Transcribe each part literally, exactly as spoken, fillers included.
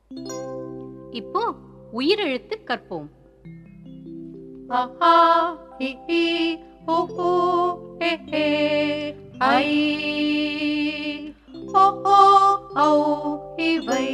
இப்போ உயிரெழுத்து கற்போம். அ ஆ இ ஈ உ ஊ ஏ ஏ ஐ ஓ ஓ ஔ இவை.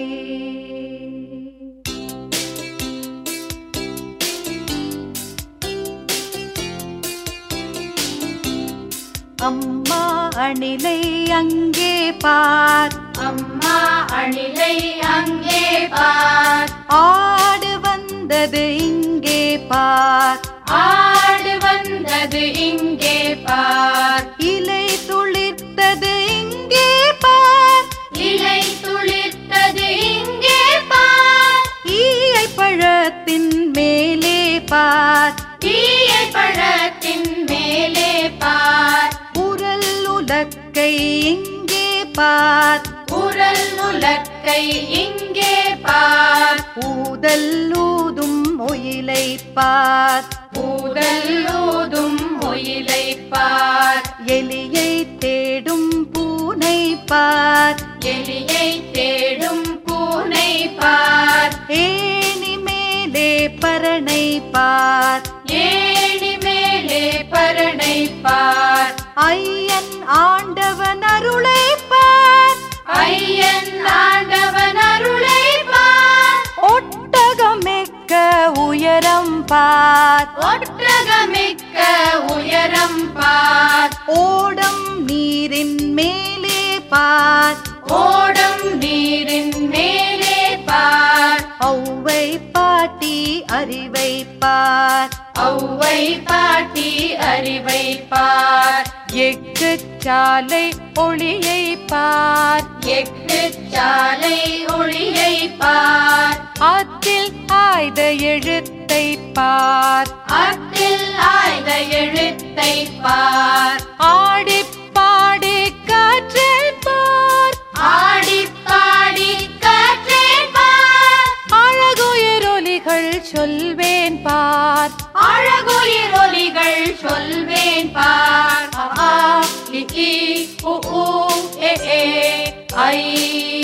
அம்மா அணிலை அங்கே பார், அம்மா அணிலை அங்கே பார், ஆடு வந்தது இங்கே பார், ஆடு வந்தது இங்கே பார், இலை துளிர்த்தது இங்கே பார், இலை துளிர்த்தது இங்கே பார், ஈயை பழத்தின் மேலே பார், ஈயை பழத்தின் மேலே பார், உரல் உலக்கை இங்கே பார், உரல் உலக்கை இங்கே பார், ஊதல் ஊதும் ஒயிலை பார், ஊதல் ஊதும் ஒயிலை பார், எலியை தேடும் பூனை பார், எலியை தேடும் பூனை பார், ஏணி மேலே பரணை பார், ஏணி மேலே பரணை பார், ஐயன் ஆண்டவன் அருளை பார், ஐயன் ஆண்டவன் அருளை பார், ஒட்டகமிக்க உயரம் பார், ஒட்டகமிக்க உயரம் பார், ஓடம் நீரின் மேலே பார், ஓடம் நீரின் மேலே பார், ஔவை பாட்டி அறிவை பார், ஔவை பாட்டி அறிவை பார், எக்கு சாலை ஒளியை பார், எட்டு சாலை ஒளியை பார், அதில் ஆய்த எழுத்தை பார், அத்தில் ஆய்த எழுத்தை பார், ஆடி பாடி காற்றை பார், ஆடி பாடி காற்றே பார், அழகுயரொலிகள் சொல்வேன் பார், அழகுயிர் ஒலிகள் சொல்வேன் பார், அ ஆ இ ஈ உ ஊ ஏ ஏ ஐ